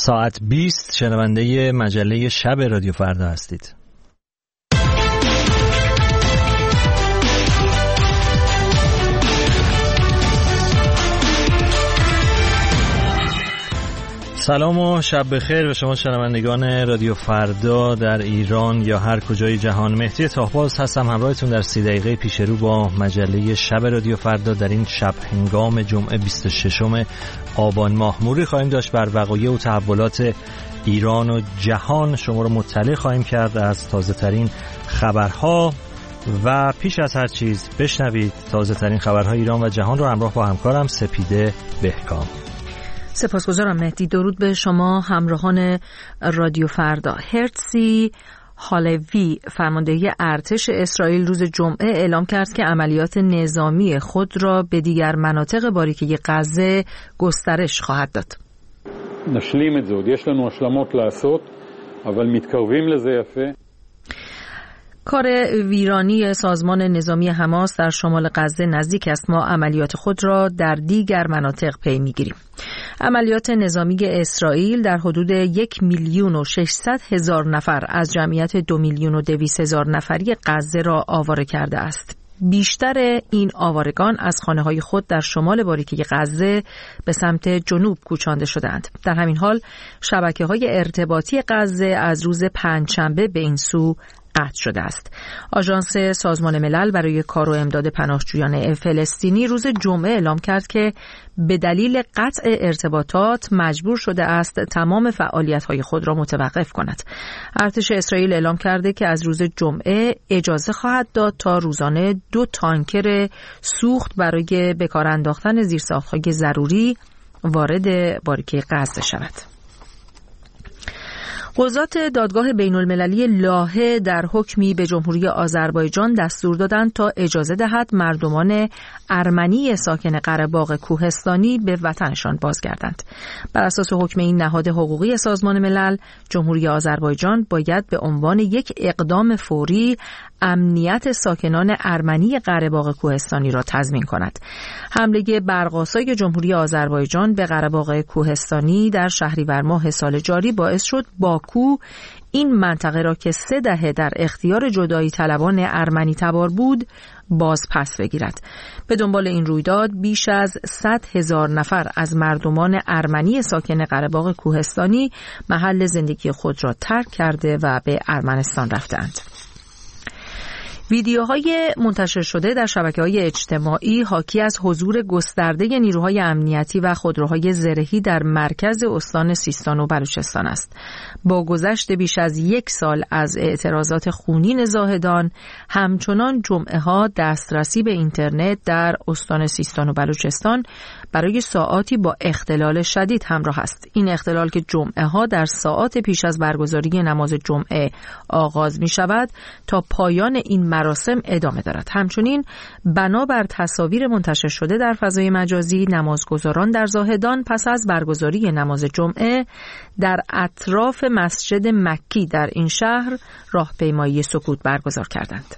ساعت 20 شنونده مجله شب رادیو فردا هستید. سلام و شب بخیر به شما شنوندگان رادیو فردا در ایران یا هر کجای جهان. مهدی تاهباز هستم همراهتون در 30 دقیقه پیش رو با مجله شب رادیو فردا. در این شب هنگام جمعه 26 آبان ماه مروری خواهیم داشت بر وقایع و تحولات ایران و جهان. شما رو مطلع خواهیم کرد از تازه ترین خبرها و پیش از هر چیز بشنوید تازه ترین خبرهای ایران و جهان رو همراه با همکارم سپیده بهکام. سپاسگزارم مهدی. درود به شما همراهان رادیو فردا. هرتزی هالوی فرمانده ارتش اسرائیل روز جمعه اعلام کرد که عملیات نظامی خود را به دیگر مناطق باریکه غزه گسترش خواهد داد. نشلیم את זה, עוד יש לנו השלמות לעשות, אבל מתקרבים לזה יפה. کار ویرانی سازمان نظامی حماس در شمال غزه نزدیک است. ما عملیات خود را در دیگر مناطق پی می‌گیریم. عملیات نظامی اسرائیل در حدود 1,600,000 نفر از جمعیت 2,200,000 نفری غزه را آواره کرده است. بیشتر این آوارگان از خانه‌های خود در شمال باریکه غزه به سمت جنوب کوچانده شدند. در همین حال شبکه‌های ارتباطی غزه از روز پنجشنبه به این سو قطع شده است. آژانس سازمان ملل برای کار و امداد پناهجویان فلسطینی روز جمعه اعلام کرد که به دلیل قطع ارتباطات مجبور شده است تمام فعالیت‌های خود را متوقف کند. ارتش اسرائیل اعلام کرده که از روز جمعه اجازه خواهد داد تا روزانه 2 تانکر سوخت برای به کار انداختن زیرساخت‌های ضروری وارد باریکه غزه شود. قضات دادگاه بین‌المللی لاهه در حکمی به جمهوری آذربایجان دستور دادند تا اجازه دهد مردمان ارمنی ساکن قره باغ کوهستانی به وطنشان بازگردند. بر اساس حکم این نهاد حقوقی سازمان ملل، جمهوری آذربایجان باید به عنوان یک اقدام فوری امنیت ساکنان ارمنی قره باغ کوهستانی را تضمین کند. حمله برق‌آسای جمهوری آذربایجان به قره باغ کوهستانی در شهریور ماه سال جاری باعث شد باکو این منطقه را که 3 دهه در اختیار جدایی طلبان ارمنی تبار بود باز پس بگیرد. به دنبال این رویداد بیش از 100,000 نفر از مردمان ارمنی ساکن قره باغ کوهستانی محل زندگی خود را ترک کرده و به ارمنستان رفتند. ویدیوهای منتشر شده در شبکه‌های اجتماعی حاکی از حضور گسترده نیروهای امنیتی و خودروهای زرهی در مرکز استان سیستان و بلوچستان است. با گذشت بیش از 1 سال از اعتراضات خونین زاهدان، همچنان جمعه‌ها دسترسی به اینترنت در استان سیستان و بلوچستان برای ساعاتی با اختلال شدید همراه است. این اختلال که جمعه‌ها در ساعات پیش از برگزاری نماز جمعه آغاز می شود تا پایان این مراسم ادامه دارد. همچنین بنابر تصاویر منتشر شده در فضای مجازی، نمازگزاران در زاهدان پس از برگزاری نماز جمعه در اطراف مسجد مکی در این شهر راهپیمایی سکوت برگزار کردند.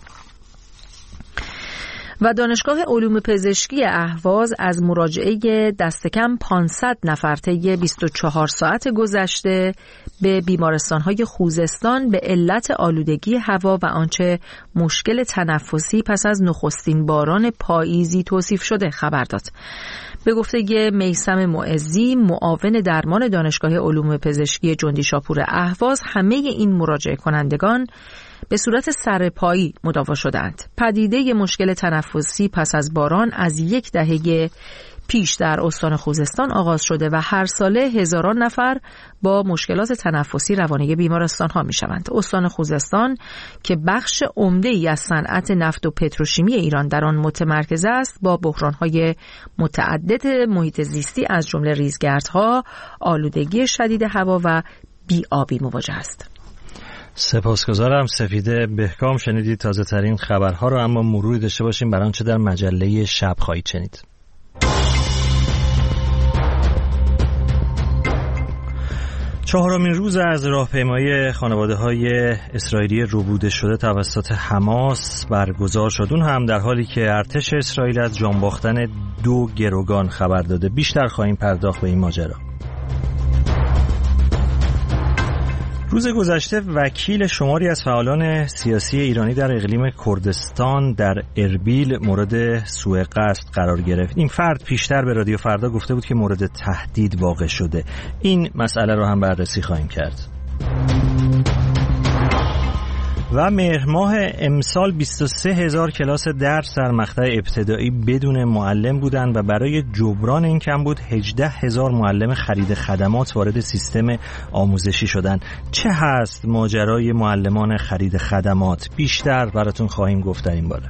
و دانشگاه علوم پزشکی اهواز از مراجعه دست کم 500 نفر طی 24 ساعت گذشته به بیمارستان‌های خوزستان به علت آلودگی هوا و آنچه مشکل تنفسی پس از نخستین باران پاییزی توصیف شده خبر داد. به گفته میثم معزی، معاون درمان دانشگاه علوم پزشکی جندیشاپور اهواز، همه این مراجعه کنندگان به صورت سرپایی مداوا شدند. پدیده مشکل تنفسی پس از باران از 1 دهه پیش در استان خوزستان آغاز شده و هر ساله هزاران نفر با مشکلات تنفسی روانه بیمارستان‌ها می‌شوند. استان خوزستان که بخش عمده‌ای از صنعت نفت و پتروشیمی ایران در آن متمرکز است، با بحران‌های متعدد محیط زیستی از جمله ریزگردها، آلودگی شدید هوا و بی‌آبی مواجه است. سپاسگزارم سپیده بهکام. شنیدید تازه ترین خبرها رو، اما مروری داشته باشیم بر آنچه در مجله شب خواهید شنید. چهارمین روز از راهپیمایی خانواده‌های اسرائیلی ربوده شده توسط حماس برگزار شد، اون هم در حالی که ارتش اسرائیل از جان باختن 2 گروگان خبر داده. بیشتر خواهیم پرداخت به این ماجرا. روز گذشته وکیل شماری از فعالان سیاسی ایرانی در اقلیم کردستان در اربیل مورد سوء قصد قرار گرفت. این فرد پیشتر به رادیو فردا گفته بود که مورد تهدید واقع شده. این مسئله رو هم بررسی خواهیم کرد. و مهر ماه امسال 23,000 کلاس درس در مقطع ابتدایی بدون معلم بودند و برای جبران این کمبود 18,000 معلم خرید خدمات وارد سیستم آموزشی شدند. چه هست ماجرای معلمان خرید خدمات؟ بیشتر براتون خواهیم گفت در این باره.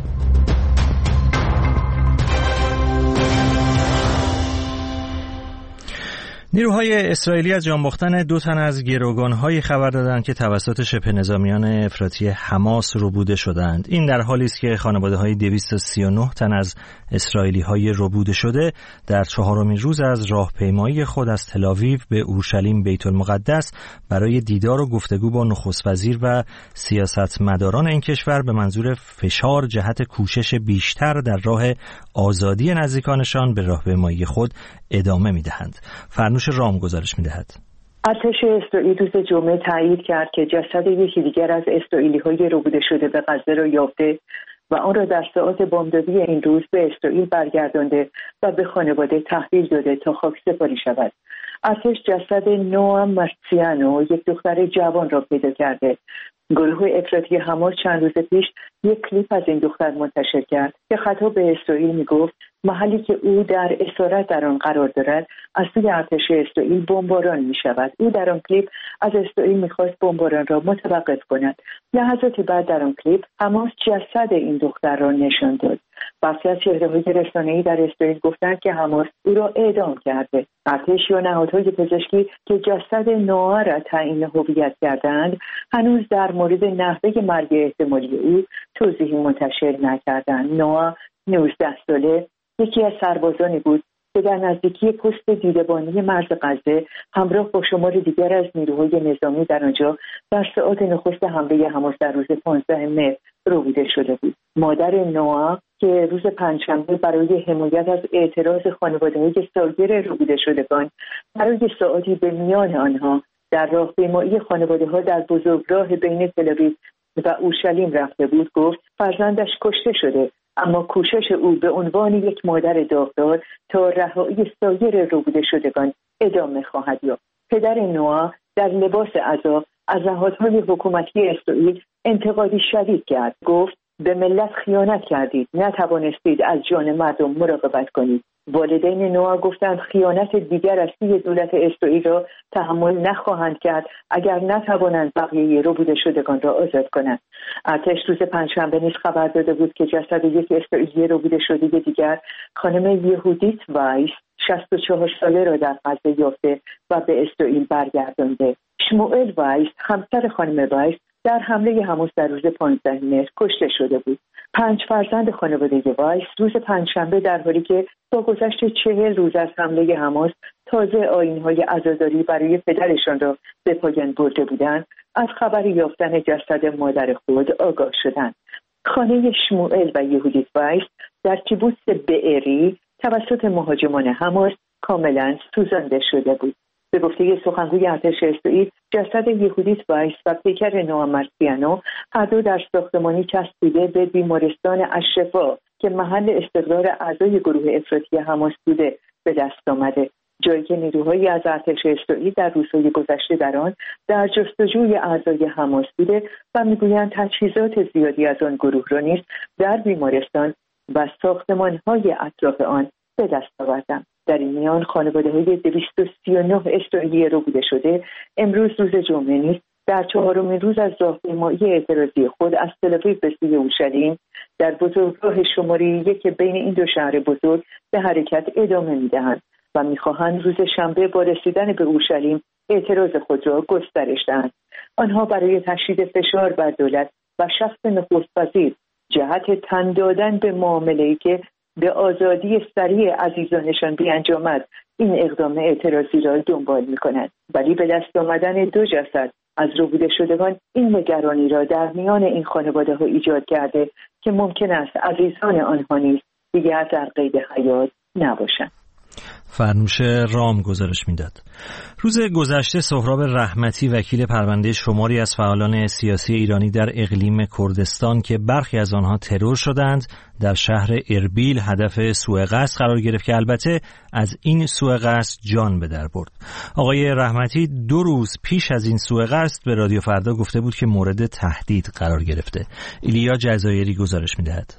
نیروهای اسرائیلی از جان باختن 2 تن از گروگان‌هایی خبر دادند که توسط شبه نظامیان افراطی حماس ربوده شدند. این در حالی است که خانواده‌های 239 تن از اسرائیلی‌های ربوده شده در 4مین روز از راهپیمایی خود از تل‌آویو به اورشلیم بیت المقدس برای دیدار و گفتگو با نخست وزیر و سیاستمداران این کشور به منظور فشار جهت کوشش بیشتر در راه آزادی نزدیکانشان به راهپیمایی خود ادامه می‌دهند. فرنوش رام گزارش می‌دهد. ارتش اسرائیل روز جمعه تایید کرد که جسد یکی دیگر از اسرائیلی‌های ربوده شده به غزه را یافته و آن را در ساعات بمبدادی این روز به اسرائیل برگردانده و به خانواده تحویل داده تا خاکسپاری شود. ارتش جسد نوآ مارسیانو، یک دختر جوان، را پیدا کرده. گروه افراطی حماس چند روز پیش یک کلیپ از این دختر منتشر کرد که خطاب به اسرائیل میگفت محلی که او در اسارت در آن قرار دارد از سوی ارتش اسرائیل بمباران می شود. او در آن کلیپ از اسرائیل میخواست بمباران را متوقف کند. لحظاتی بعد در آن کلیپ حماس جسد این دختر را نشان داد. برخی از چهره‌های رسانه‌ای در اسرائیل گفتند که حماس او را اعدام کرده. ارتش یا نهادهای پزشکی که جسد نوآ را تعیین هویت کردند هنوز در مورد نحوه مرگ احتمالی او توضیحی منتشر نکردند. نوآ 19 ساله یکی از سربازانی بود که در نزدیکی پست دیدبانی مرز غزه همراه با شمار دیگر از نیروهای نظامی در آنجا در ساعات نخست حمله حماس در روز 15 مهر ربوده شده بود. مادر نوآ که روز پنجشنبه برای حمایت از اعتراض خانواده‌های سایر ربوده شدگان برای ساعاتی به میان آنها در راهپیمایی خانواده‌ها در بزرگراه بین تل‌آویو و اورشلیم رفته بود، گفت فرزندش کشته شده، اما کوشش او به عنوان یک مادر داغدار تا رهایی سایر ربوده شدگان ادامه خواهد یافت. پدر نوآ در لباس عزا از نهادهای حکومتی اسرائیل انتقادی شدید کرد. گفت به ملت خیانت کردید، نتوانستید از جان مردم مراقبت کنید. والدین نوآ گفتند خیانت دیگر از سوی دولت اسرائیل را تحمل نخواهند کرد اگر نتوانند بقیه ربوده شدگان را آزاد کنند. ارتش روز پنجشنبه نیز خبر داده بود که جسد یک اسرائیلی ربوده شده دیگر، خانم یهودیت وایس 64 ساله را در غزه یافته و به اسرائیل برگردانده. شموئل وایس، همسر خانم وایس، در حمله حماس در روز 15 مهر کشته شده بود. 5 فرزند خانواده وایس روز پنجشنبه در حالی که با گذشت 40 روز از حمله حماس تازه آیین‌های عزاداری برای پدرشان را به پایان برده بودند، از خبر یافتن جسد مادر خود آگاه شدند. خانه شموئل و یهودیت وایس در کیبوتس بئری توسط مهاجمان حماس کاملا سوزانده شده بود. به گفته سخنگوی ارتش اسرائیل، جسد یهودیت وایس و پیکر نوآ مارسیانو هر دو در ساختمانی چسبیده به بیمارستان الشفا که محل استقرار اعضای گروه افراطی حماس بوده به دست آمده، جایی که نیروهایی از ارتش اسرائیل در روزهای گذشته در آن در جستجوی اعضای حماس بوده و میگویند تجهیزات زیادی از آن گروه را نیز در بیمارستان و ساختمان‌های اطراف آن به دست آوردند. در این میان خانواده‌های 239 اسرائیلی ربوده شده امروز روز جمعه نیز در 4مین روز از راهپیمایی اعتراضی خود از تل‌آویو به سوی اورشلیم در بزرگراه شماره 1 بین این دو شهر بزرگ به حرکت ادامه می‌دهند و می‌خواهند روز شنبه با رسیدن به اورشلیم اعتراض خود را گسترش دهند. آنها برای تشدید فشار بر دولت و شخص نخست وزیر جهت تن دادن به معامله‌ای که به آزادی سریع عزیزانشان بیانجامد این اقدام اعتراضی را دنبال می‌کنند. ولی به دست آمدن 2 جسد از ربوده شدگان این نگرانی را در میان این خانواده‌ها ایجاد کرده که ممکن است عزیزان آنها نیز دیگر در قید حیات نباشند. فرنوش رام گزارش میداد. روز گذشته سهراب رحمتی وکیل پرونده شماری از فعالان سیاسی ایرانی در اقلیم کردستان که برخی از آنها ترور شدند در شهر اربیل هدف سوء قصد قرار گرفت که البته از این سوء قصد جان به در برد. آقای رحمتی 2 روز پیش از این سوء قصد به رادیو فردا گفته بود که مورد تهدید قرار گرفته. ایلیا جزایری گزارش میدهد.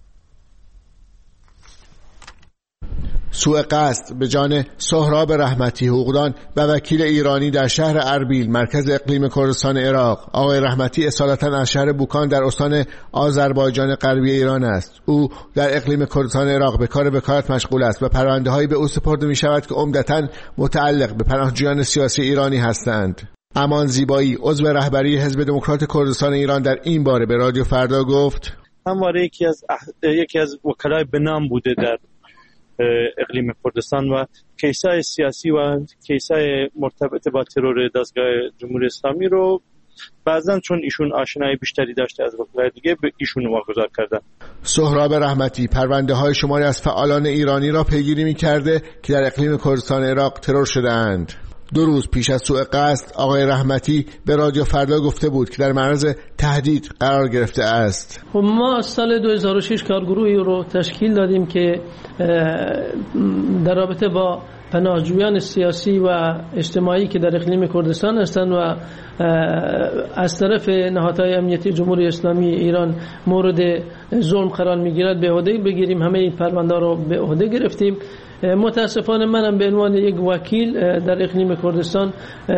سوء قصد به جان سهراب رحمتی حقوقدان و وکیل ایرانی در شهر اربیل مرکز اقلیم کردستان عراق. آقای رحمتی اصالتا از شهر بوکان در استان آذربایجان غربی ایران است. او در اقلیم کردستان عراق به کار وکالت مشغول است و پرونده‌هایی به او سپرده می‌شود که عمدتاً متعلق به پناهجویان سیاسی ایرانی هستند. امان زیبایی عضو رهبری حزب دموکرات کردستان ایران در این باره به رادیو فردا گفت: همواره یکی از وکلای بنام بوده در اقلیم کردستان و کیسای سیاسی و کیسای مرتبط با ترور دستگاه جمهوری اسلامی رو بعضن چون ایشون آشنایی بیشتری داشته از وکلای دیگه به ایشون واگذار کردن. سهراب رحمتی پرونده های شماری از فعالان ایرانی را پیگیری می‌کرده که در اقلیم کردستان عراق ترور شده‌اند. 2 روز پیش از سوء قصد آقای رحمتی به رادیو فردا گفته بود که در معرض تهدید قرار گرفته است. ما از سال 2006 کارگروهی رو تشکیل دادیم که در رابطه با پناهجویان سیاسی و اجتماعی که در اقلیم کردستان هستند و از طرف نهادهای امنیتی جمهوری اسلامی ایران مورد ظلم قرار میگیرد به عهده بگیریم. همه این پرونده رو به عهده گرفتیم. متاسفانه منم به عنوان یک وکیل در اقلیم کردستان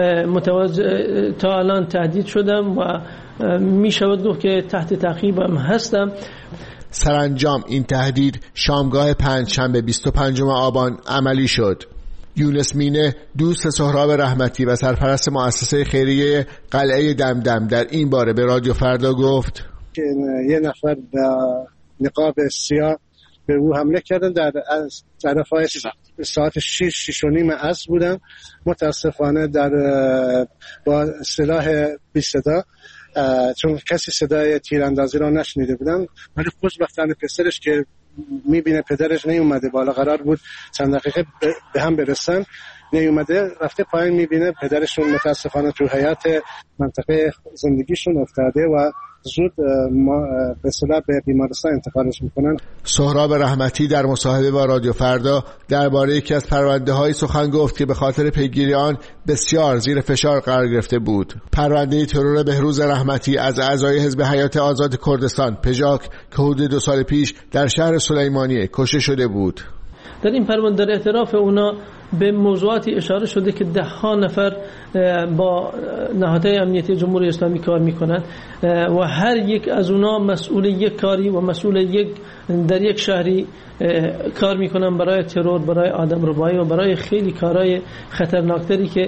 تا الان تهدید شدم و می شود گفت که تحت تعقیبم هستم. سرانجام این تهدید شامگاه پنجشنبه 25 آبان عملی شد. یونس مینه دوست سهراب رحمتی و سرپرست مؤسسه خیریه قلعه دمدم در این باره به رادیو فردا گفت که یه نفر با نقاب سیاه به او حمله کردن در طرفای ساعت 6:30 عصر بودن. متاسفانه با سلاح بی صدا، چون کسی صدای تیراندازی را نشنیده بودن، ولی خوشبختانه پسرش که میبینه پدرش نیومده بالا، قرار بود چند دقیقه به هم برسن، نیومده، رفته پایین میبینه پدرشون متاسفانه تو حیات منطقه زندگیشون افتاده و زود به اصطلاح به بیمارستان انتقالش میکنن. سهراب رحمتی در مصاحبه با رادیو فردا درباره یکی از پرونده‌های سخن گفت که به خاطر پیگیری آن بسیار زیر فشار قرار گرفته بود. پرونده ترور بهروز رحمتی از اعضای حزب حیات آزاد کردستان پژاک که حدود 2 سال پیش در شهر سلیمانیه کشته شده بود. در این پرونده در اعتراف اونا به موضوعاتی اشاره شده که 10 نفر با نهادهای امنیتی جمهوری اسلامی کار میکنند و هر یک از اونا مسئول یک کاری و مسئول در یک شهری کار میکنن برای ترور، برای آدمربایی و برای خیلی کارهای خطرناکتری که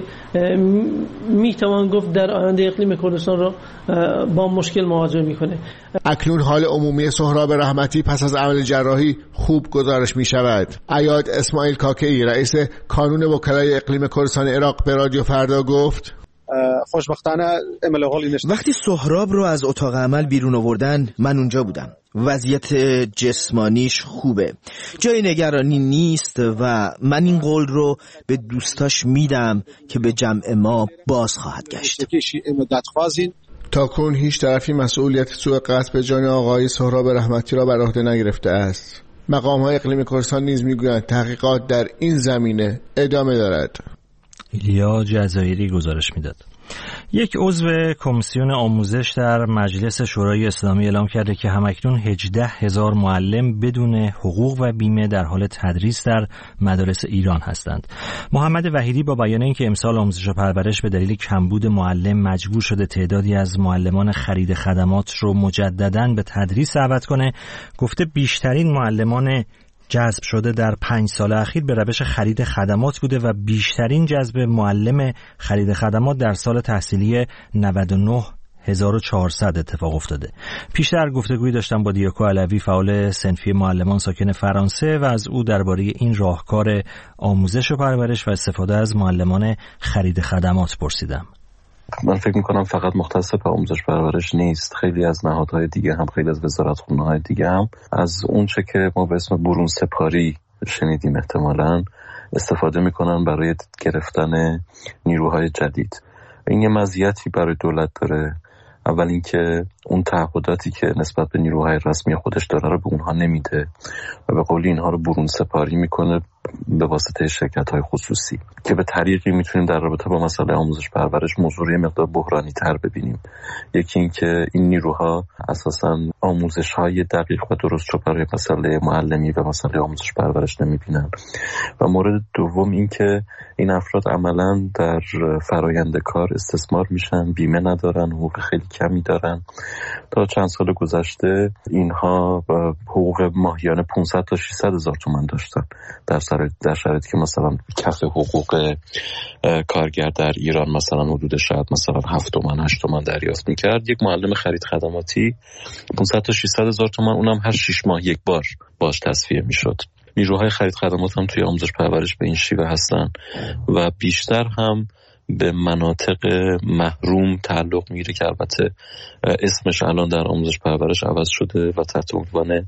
میتوان گفت در آینده اقلیم کردستان رو با مشکل مواجه میکنه. اکنون حال عمومی سهراب رحمتی پس از عمل جراحی خوب گزارش میشود. عیاد اسماعیل کاکئی رئیس کانون وکلای اقلیم کردستان عراق به رادیو فردا گفت خوشبختانه وقتی سهراب رو از اتاق عمل بیرون آوردن من اونجا بودم. وضعیت جسمانیش خوبه، جای نگرانی نیست و من این قول رو به دوستاش میدم که به جمع ما باز خواهد گشت. تاکنون هیچ طرفی مسئولیت سوء قصد به جان آقای سهراب رحمتی را بر عهده نگرفته است. مقام‌های اقلیم کردستان نیز میگویند تحقیقات در این زمینه ادامه دارد. ایلیا جزایری گزارش میداد. یک عضو کمیسیون آموزش در مجلس شورای اسلامی اعلام کرده که همکنون 18,000 معلم بدون حقوق و بیمه در حال تدریس در مدارس ایران هستند. محمد وحیدی با بیان اینکه امسال آموزش و پرورش به دلیل کمبود معلم مجبور شده تعدادی از معلمان خرید خدمات رو مجدداً به تدریس دعوت کنه، گفته بیشترین معلمان جذب شده در 5 سال اخیر به روش خرید خدمات بوده و بیشترین جذب معلم خرید خدمات در سال تحصیلی 99,400 اتفاق افتاده. پیشتر گفتگویی داشتم با دیاکو علوی فعال صنفی معلمان ساکن فرانسه و از او درباره این راهکار آموزش و پرورش و استفاده از معلمان خرید خدمات پرسیدم. من فکر میکنم فقط مختص به آموزش پرورش نیست، خیلی از نهادهای دیگه هم، خیلی از وزارتخونه‌های دیگه هم از اون چه که ما به اسم برون سپاری شنیدیم احتمالاً استفاده میکنن برای گرفتن نیروهای جدید. این یه مزیتی برای دولت داره. اول اینکه اون تعهداتی که نسبت به نیروهای رسمی خودش داره رو به اونها نمیده و به قولی اینها رو برون سپاری میکنه به واسطه شرکت‌های خصوصی که به طریقی میتونیم در رابطه با مسئله آموزش پرورش موضوع یه مقدار بحرانی تر ببینیم. یکی اینکه این نیروها اساساً آموزش‌های دقیق و درست رو برای مسئله معلمی و مسئله آموزش پرورش نمیبینن و مورد دوم اینکه این افراد عملاً در فرایند کار استثمار میشن، بیمه ندارن، حقوق خیلی کمی دارن. تا چند سال گذشته اینها حقوق ماهیانه 500 تا 600 هزار تومان داشتن در شرایطی که مثلا کف حقوق کارگر در ایران مثلا حدود شاید مثلا 7 تومان 8 تومان دریافت میکرد. یک معلم خرید خدماتی 500 تا 600 هزار تومان، اونم هر 6 ماه یک بار باش تصفیه میشد. نیروهای خرید خدمات هم توی آموزش پرورش به این شیوه هستن و بیشتر هم به مناطق محروم تعلق میگیره که البته اسمش الان در آموزش پرورش عوض شده و تحت عنوان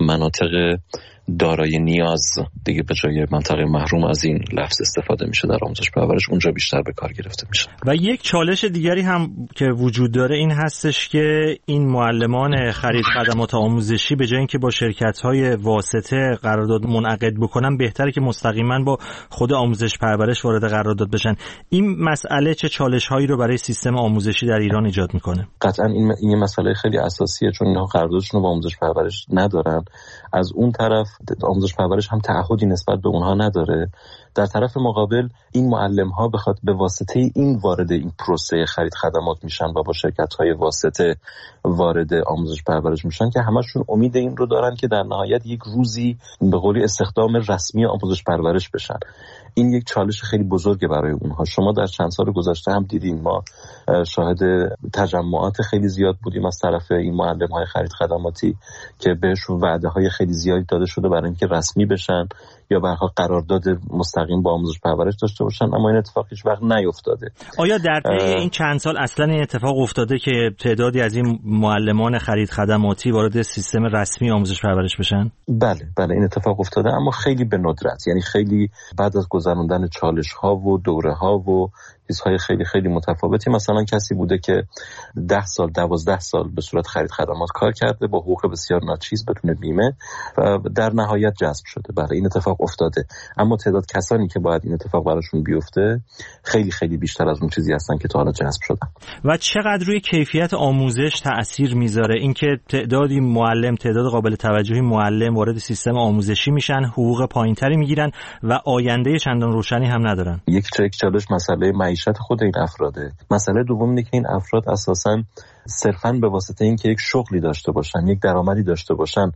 مناطق دارای نیاز دیگه به جای منطقه محروم از این لفظ استفاده میشه در آموزش پرورش، اونجا بیشتر به کار گرفته میشه. و یک چالش دیگری هم که وجود داره این هستش که این معلمان خرید خدمات آموزشی به جای اینکه با شرکت‌های واسطه قرارداد منعقد بکنن بهتره که مستقیما با خود آموزش پرورش وارد قرارداد بشن. این مسئله چه چالش‌هایی رو برای سیستم آموزشی در ایران ایجاد میکنه؟ قطعاً این مسئله خیلی اساسیه، چون اینها قراردادشون رو با آموزش پرورش ندارن. از اون طرف آموزش پرورش هم تعهدی نسبت به اونها نداره. در طرف مقابل این معلم‌ها به واسطه این وارد این پروسه خرید خدمات میشن و با شرکت‌های واسطه وارد آموزش پرورش میشن که همشون امید این رو دارن که در نهایت یک روزی به قولی استخدام رسمی آموزش پرورش بشن. این یک چالش خیلی بزرگه برای اونها. شما در چند سال گذشته هم دیدین، ما شاهد تجمعات خیلی زیاد بودیم از طرف این معلم‌های خرید خدماتی که بهشون وعده‌های خیلی زیادی داده شده برای اینکه رسمی بشن یا به هر حال قرارداد مستقیم با آموزش پرورش داشته باشن، اما این اتفاق هیچ وقت نیفتاده. آیا در طی این چند سال اصلا این اتفاق افتاده که تعدادی از این معلمان خرید خدماتی وارد سیستم رسمی آموزش پرورش بشن؟ بله این اتفاق افتاده، اما خیلی به ندرت، یعنی خیلی بعد از گذراندن چالش‌ها و دوره‌ها و چیزهای خیلی خیلی متفاوتی. مثلا کسی بوده که 10 سال 12 سال به صورت خرید خدمات کار کرده با حقوق بسیار ناچیز بدون بیمه و در نهایت جذب شده. برای این اتفاق افتاده، اما تعداد کسانی که باید این اتفاق براشون بیفته خیلی خیلی بیشتر از اون چیزی هستن که تا حالا جذب شدن. و چقدر روی کیفیت آموزش تأثیر میذاره اینکه تعدادی معلم، تعداد قابل توجهی معلم وارد سیستم آموزشی میشن، حقوق پایینتری میگیرن و آینده چندان روشنی هم ندارن؟ یک چالش مسئله معیشت خود این افراده. مسئله دوم اینه که این افراد اساساً صرفاً به واسطه اینکه یک شغلی داشته باشن، یک درآمدی داشته باشن،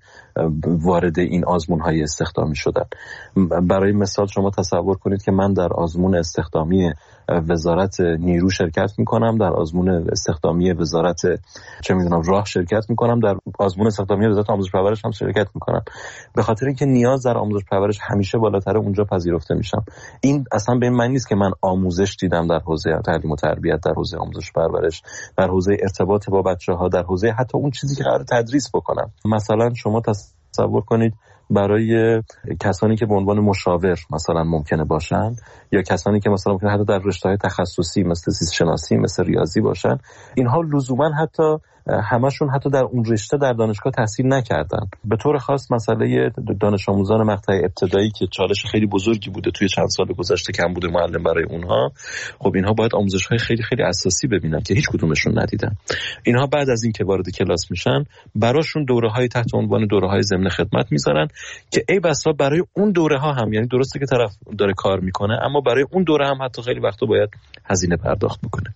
وارد این آزمون‌های استخدامی شدن. برای مثال شما تصور کنید که من در آزمون استخدامی وزارت نیرو شرکت میکنم، در آزمون استخدامی وزارت راه شرکت میکنم، در آزمون استخدامی وزارت آموزش پرورش هم شرکت میکنم، به خاطر اینکه نیاز در آموزش پرورش همیشه بالاتره اونجا پذیرفته میشم. این اصلا به این معنی نیست که من آموزش دیدم در حوزه تعلیم و تربیت، در حوزه آموزش پرورش، در حوزه ارتباط با بچه‌ها، در حوزه حتی اون چیزی که قرار تدریس بکنم. مثلا شما تصور کنید برای کسانی که به عنوان مشاور مثلا ممکنه باشن، یا کسانی که مثلا ممکنه حتی در رشته‌های تخصصی مثل زیست شناسی، مثل ریاضی باشن، اینها لزوما حتی همشون حتی در اون رشته در دانشگاه تحصیل نکردن. به طور خاص مسئله دانش آموزان مقطع ابتدایی که چالش خیلی بزرگی بوده توی چند سال گذشته، کم بوده معلم برای اونها. خب اینها باید آموزش‌های خیلی خیلی اساسی ببینن که هیچ کدومشون ندیدن. اینها بعد از این که وارد کلاس میشن براشون دوره‌های تحت عنوان دوره‌های ضمن خدمت میذارن که ای بسا برای اون دوره‌ها هم، یعنی درسته که طرف داره کار میکنه اما برای اون دوره هم حتی خیلی وقتا باید هزینه پرداخت بکنه.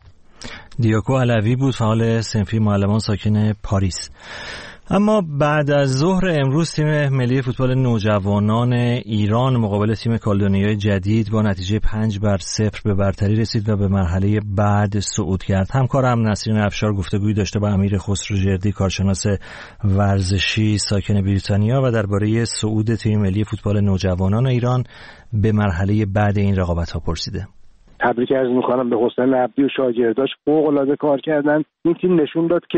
دیاکو علوی بود، فعال صنفی معلمان ساکن پاریس. اما بعد از ظهر امروز تیم ملی فوتبال نوجوانان ایران مقابل تیم کالدونیای جدید با نتیجه 5-0 به برتری رسید و به مرحله بعد صعود کرد. همکارم نسرین افشار گفتگویی داشته با امیر خسروجردی، کارشناس ورزشی ساکن بریتانیا، و درباره صعود تیم ملی فوتبال نوجوانان ایران به مرحله بعد این رقابت‌ها پرسیده. تبریک عرض می‌کنم به حسین عبدی و شاگرداش، فوق‌العاده کار کردن. این تیم نشون داد که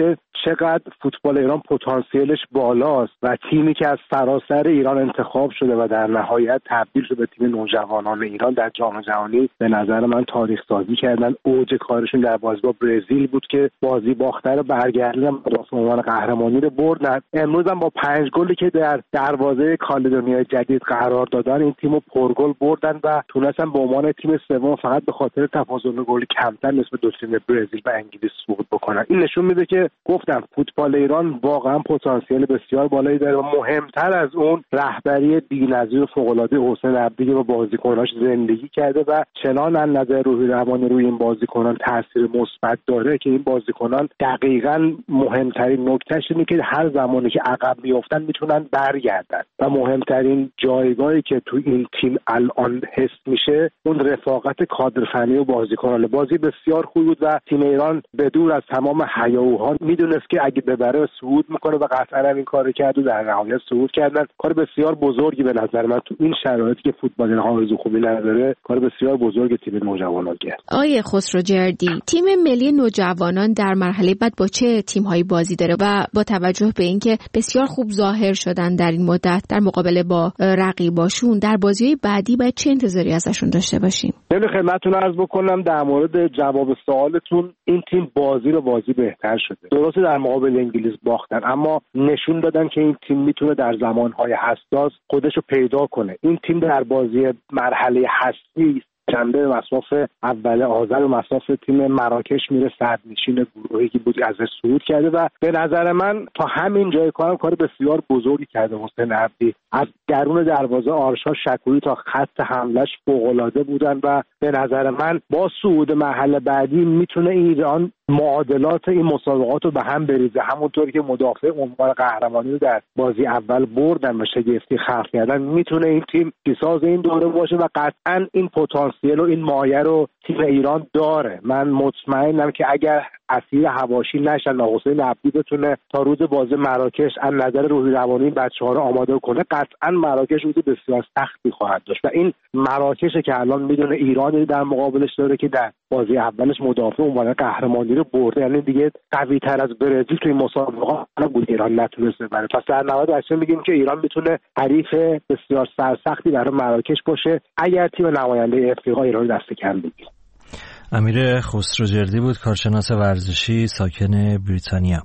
چقدر فوتبال ایران پتانسیلش بالاست و تیمی که از سراسر ایران انتخاب شده و در نهایت تبدیل شده به تیم نوجوانان ایران در جام جهانی، به نظر من تاریخ سازی کردن. اوج کارشون در بازی با برزیل بود که بازی باخته رو برگردوندن و عنوان قهرمانی رو بردن. امروز هم با 5 گلی که در دروازه کالدونیای جدید قرار دادن این تیمو پرگل بردن و تونستن به عنوان تیم سوم فقط به خاطر تفاضل گلی کمتر نسبت دو تیم برزیل و انگلیس صعود بکنن. این نشون میده که گفتم فوتبال ایران واقعا پتانسیل بسیار بالایی داره و مهمتر از اون رهبری بی‌نظیر و فوق‌العاده حسین عبدی که با بازیکناش زندگی کرده و چنان از نظر روحی روانی روی این بازیکنان تاثیر مثبت داره که این بازیکنان دقیقاً مهمترین نکتهش اینه که هر زمانی که عقب میافتن میتونن برگردن و مهمترین جایگاهی که تو این تیم الان حس میشه اون رفاقت کادرفنی و بازیکنان. بازی بسیار خوبی بود و تیم ایران بدور از تمام هیاهوها میدونست که اگه ببره صعود میکنه و قطعا این کارو کرد و در نهایت صعود کردن. کار بسیار بزرگی به نظر من تو این شرایطی که فوتبال ایران آرزو خوبی نداره کار بسیار بزرگ تیم نوجوانان کرد. آیه خسروجردی، تیم ملی نوجوانان در مرحله بعد با چه تیم‌هایی بازی داره و با توجه به اینکه بسیار خوب ظاهر شدن در این مدت در مقابله با رقیباشون، در بازی‌های بعدی باید چه انتظاری ازشون داشته باشیم؟ خیلی خدمتتون عرض بکنم در مورد جواب سوالتون، این تیم بازی بهتر شده. درسته در مقابل انگلیس باختن اما نشون دادن که این تیم میتونه در زمانهای حساس خودشو پیدا کنه. این تیم در بازی مرحله حذفی چنده مصاف اول آذر و مصاف تیم مراکش میره صدرنشین گروهی که بود ازش صعود کرده و به نظر من تا همین جای کار بسیار بزرگی کرده حسین عبدی. از درون دروازه آرشا شکوری تا خط حملهش فوق‌العاده بودن و به نظر من با صعود مرحله بعدی میتونه ایران معادلات این مسابقات رو به هم بریزه. همونطوری که مدافع عنوان قهرمانی رو در بازی اول بردن و شگفتی خلق کردن، میتونه این تیم پیش‌ساز این دوره باشه و قطعاً این پتانسیل و این مایه رو تیم ایران داره. من مطمئنم که اگر اسیر حواشی نشن و حسین عبدی بتونه تا روز بازی مراکش از نظر روحی روانی بچه‌ها رو آماده کنه، قطعاً مراکش روز بسیار سختی خواهد داشت و این مراکش که الان میدونه ایرانی در مقابلش داره که در بازی اولش مدافع عنوان قهرمانی رو برده، یعنی دیگه قوی‌تر از برزیل توی مسابقه بود ایران نتونست ببره. پس در نهایت اصلا میگیم که ایران میتونه حریف بسیار سرسختی برای مراکش باشه اگر تیم نماینده افریقا ایران دست کم بگیره. امیر خسروجردی بود، کارشناس ورزشی ساکن بریتانیا.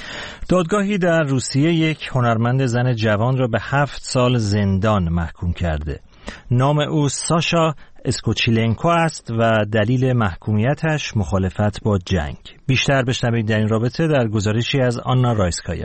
دادگاهی در روسیه یک هنرمند زن جوان را به 7 سال زندان محکوم کرده. نام او ساشا اسکوچیلنکو است و دلیل محکومیتش مخالفت با جنگ. بیشتر بشنوید در این رابطه در گزارشی از آنا رایسکایا.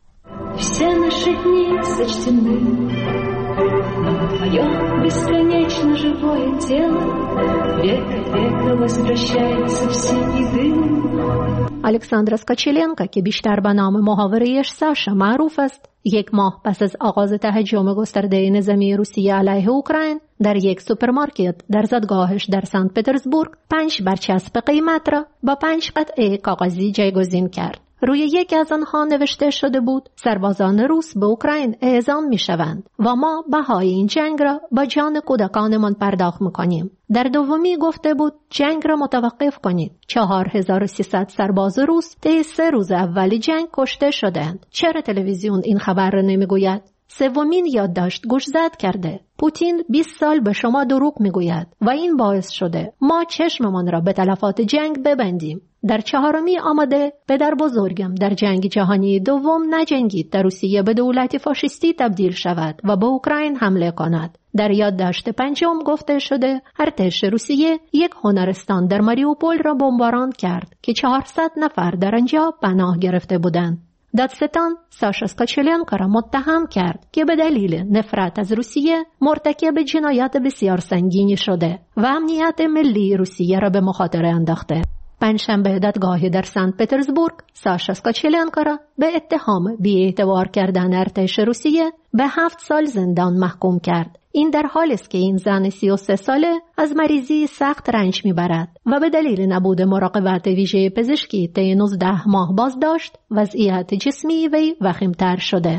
бесконечно живое тело, век от века возвращается в синий дым. الکساندر اسکوچیلنکو که بیشتر به نام محاوره‌ایش ساشا معروف است، یک ماه پس از آغاز تهاجم گسترده نظامی روسیه علیه اوکراین در یک سوپرمارکت در زادگاهش در سنت پترزبورگ 5 برچسب قیمت را با 5 قطعه کاغذی جایگزین کرد. روی یکی از آنها نوشته شده بود سربازان روس به اوکراین اعزام می‌شوند و ما بهای این جنگ را با جان کودکانمان پرداخت می‌کنیم. در دومی گفته بود جنگ را متوقف کنید. 4300 سرباز روس طی 3 روز اول جنگ کشته شدند. چرا تلویزیون این خبر را نمیگوید؟ سومین یادداشت گوشزد کرده. پوتین 20 سال به شما دروغ میگوید و این باعث شده ما چشممان را به تلفات جنگ ببندیم. در 4می آمده پدر بزرگم در جنگ جهانی دوم نجنگید در روسیه به دولت فاشیستی تبدیل شود و به اوکراین حمله کند. در یادداشت 5 گفته شده ارتش روسیه یک هنرستان در ماریوپول را بمباران کرد که 400 نفر در آنجا پناه گرفته بودند. دادستان ساشا اسکوچیلنکو را متهم کرد که به دلیل نفرت از روسیه مرتکب جنایات بسیار سنگینی شده و امنیت ملی روسیه را به مخاطره انداخته. پنجشنبه دادگاهی در سنت پترزبورگ ساشا اسکوچیلنکو را به اتهام بی‌اعتبار کردن ارتش روسیه به 7 سال زندان محکوم کرد. این در حالی است که این زن 33 ساله از مریضی سخت رنج میبرد و به دلیل نبود مراقبت ویژه پزشکی طی 19 ماه بازداشت، وضعیت جسمی وی وخیم‌تر شده.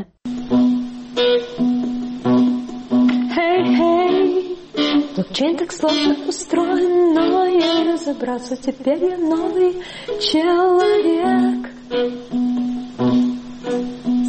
Блокчейн так сложно устроен, но я разобраться теперь я новый человек.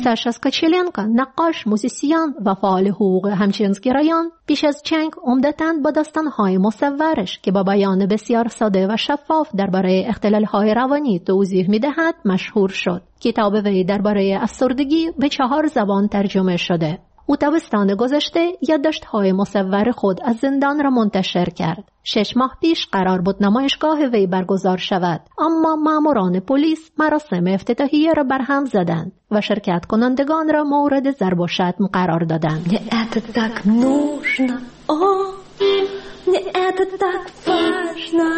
ساشا اسکاچلنکا نقاش، موزیسین و فعال حقوق همجنسگرایان پیش از جنگ عمدتاً با داستان‌های مصورش که با بیان بسیار ساده و شفاف درباره اختلال‌های روانی توضیح می‌دهد مشهور شد. کتاب وی درباره افسردگی به 4 زبان ترجمه شده. او تابستان گذشته یادداشت‌های مصور خود از زندان را منتشر کرد. 6 ماه پیش قرار بود نمایشگاه وی برگزار شود، اما ماموران پلیس مراسم افتتاحیه را برهم زدند و شرکت کنندگان را مورد ضرب و شتم قرار دادند. Это так нужно. О, мне это так важно.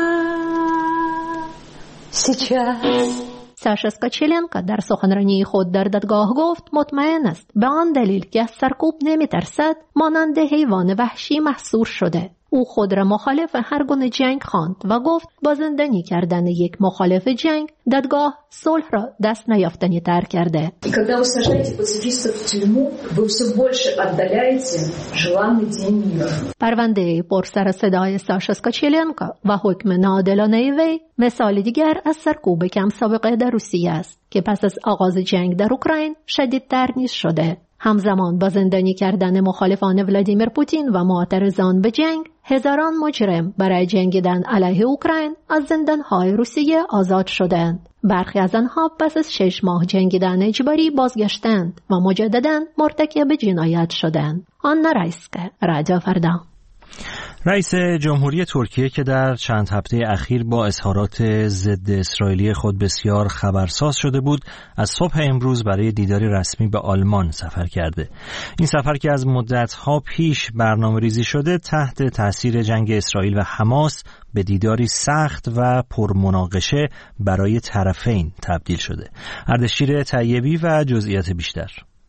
Сейчас. ساشا اسکاچلنکا در سخنرانی خود در دادگاه گفت مطمئن است به آن دلیل که از سرکوب نمی‌ترسد مانند حیوان وحشی محصور شده. او خود را مخالف هر گونه جنگ خواند و گفت با زندانی کردن یک مخالف جنگ دادگاه صلح را دست نیافتنی تر کرده. Когда вы сажаете пацифистов в тюрьму, вы все больше отдаляете желанный день мира. پرونده پر سر صدای ساشا اسکاچلنکا و حکم ناعادلانه وی مثال دیگر از سرکوب کم سابقه در روسیه است که پس از آغاز جنگ در اوکراین شدیدتر نیز شده. همزمان با زندانی کردن مخالفان ولادیمیر پوتین و معترضان به جنگ، هزاران مجرم برای جنگیدن علیه اوکراین از زندانهای روسیه آزاد شدند. برخی از آنها پس از 6 ماه جنگیدن اجباری بازگشتند و مجدداً مرتکب جنایت شدند. آنا رایسکا، رادیو فردا. رئیس جمهوری ترکیه که در چند هفته اخیر با اظهارات ضد اسرائیلی خود بسیار خبرساز شده بود، از صبح امروز برای دیداری رسمی به آلمان سفر کرده. این سفر که از مدت‌ها پیش برنامه‌ریزی شده تحت تاثیر جنگ اسرائیل و حماس به دیداری سخت و پرمناقشه برای طرفین تبدیل شده. اردشیر طیبی و جزئیات بیشتر.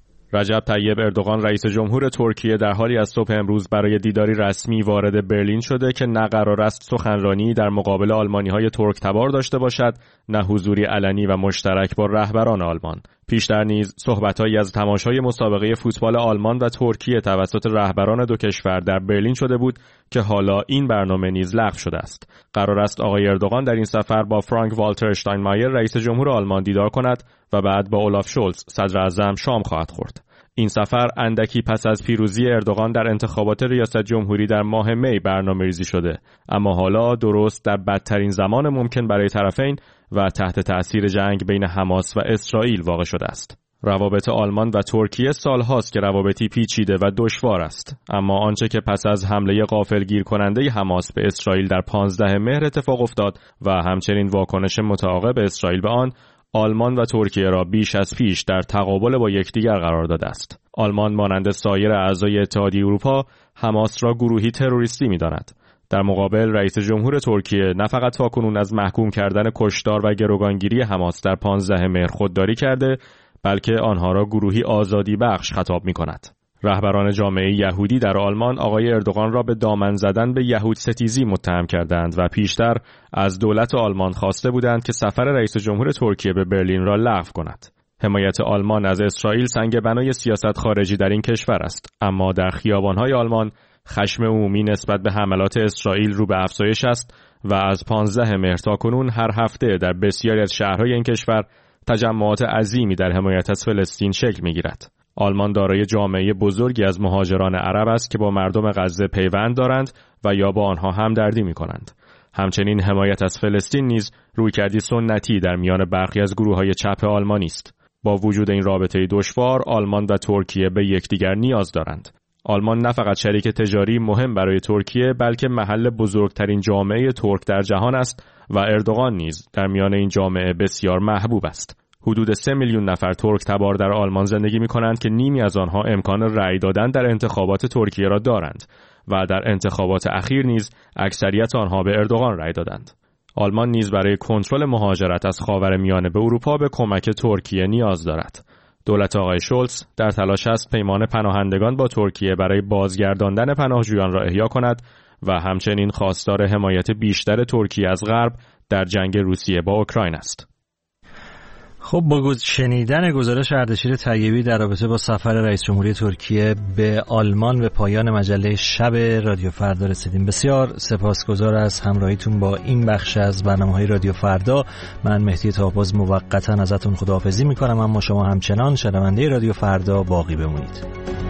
رجب طیب اردوغان رئیس جمهور ترکیه در حالی از صبح امروز برای دیداری رسمی وارد برلین شده که نه قرار است سخنرانی در مقابل آلمانی‌های ترک تبار داشته باشد، نه حضوری علنی و مشترک با رهبران آلمان. پیشتر نیز صحبت‌هایی از تماشای مسابقه فوتبال آلمان و ترکیه توسط رهبران دو کشور در برلین شده بود که حالا این برنامه نیز لغو شده است. قرار است آقای اردوغان در این سفر با فرانک والتر اشتاینمایر رئیس جمهور آلمان دیدار کند و بعد با اولاف شولز صدر اعظم شام خواهد خورد. این سفر اندکی پس از پیروزی اردوغان در انتخابات ریاست جمهوری در ماه می برنامه‌ریزی شده، اما حالا درست در بدترین زمان ممکن برای طرفین و تحت تأثیر جنگ بین حماس و اسرائیل واقع شده است. روابط آلمان و ترکیه سالهاست که روابطی پیچیده و دشوار است، اما آنچه که پس از حمله غافلگیر کننده حماس به اسرائیل در 15 مهر اتفاق افتاد و همچنین واکنش متعاقب اسرائیل به آن، آلمان و ترکیه را بیش از پیش در تقابل با یکدیگر قرار داده است. آلمان مانند سایر اعضای اتحادیه اروپا حماس را گروهی تروریستی می‌داند. در مقابل رئیس جمهور ترکیه نه فقط تاکنون از محکوم کردن کشتار و گروگانگیری حماس در 15 مهر خودداری کرده، بلکه آنها را گروهی آزادی بخش خطاب می‌کند. رهبران جامعه یهودی در آلمان آقای اردوغان را به دامن زدن به یهود ستیزی متهم کردند و پیشتر از دولت آلمان خواسته بودند که سفر رئیس جمهور ترکیه به برلین را لغو کند. حمایت آلمان از اسرائیل سنگ بنای سیاست خارجی در این کشور است، اما در خیابان‌های آلمان خشم عمومی نسبت به حملات اسرائیل رو به افزایش است و از 15 مهر تاکنون هر هفته در بسیاری از شهرهای این کشور تجمعات عظیمی در حمایت از فلسطین شکل می‌گیرد. آلمان دارای جامعه بزرگی از مهاجران عرب است که با مردم غزه پیوند دارند و یا با آنها همدردی می‌کنند. همچنین حمایت از فلسطین نیز رویکردی سنتی در میان برخی از گروه‌های چپ آلمانی است. با وجود این رابطه دشوار، آلمان و ترکیه به یکدیگر نیاز دارند. آلمان نه فقط شریک تجاری مهم برای ترکیه، بلکه محل بزرگترین جامعه ترک در جهان است و اردوغان نیز در میان این جامعه بسیار محبوب است. حدود 3 میلیون نفر ترک تبار در آلمان زندگی می‌کنند که نیمی از آنها امکان رأی دادن در انتخابات ترکیه را دارند و در انتخابات اخیر نیز اکثریت آنها به اردوغان رأی دادند. آلمان نیز برای کنترل مهاجرت از خاورمیانه به اروپا به کمک ترکیه نیاز دارد. دولت آقای شولز در تلاش است پیمان پناهندگان با ترکیه برای بازگرداندن پناهجویان را احیا کند و همچنین خواستار حمایت بیشتر ترکیه از غرب در جنگ روسیه با اوکراین است. خب با شنیدن گزارش اردشیر طیبی در رابطه با سفر رئیس جمهوری ترکیه به آلمان به پایان مجله شب رادیو فردا رسیدیم. بسیار سپاسگزار از همراهیتون با این بخش از برنامه‌های رادیو فردا. من مهدی طاه‌باز موقتا ازتون خداحافظی می‌کنم، اما شما همچنان شنونده رادیو فردا باقی بمونید.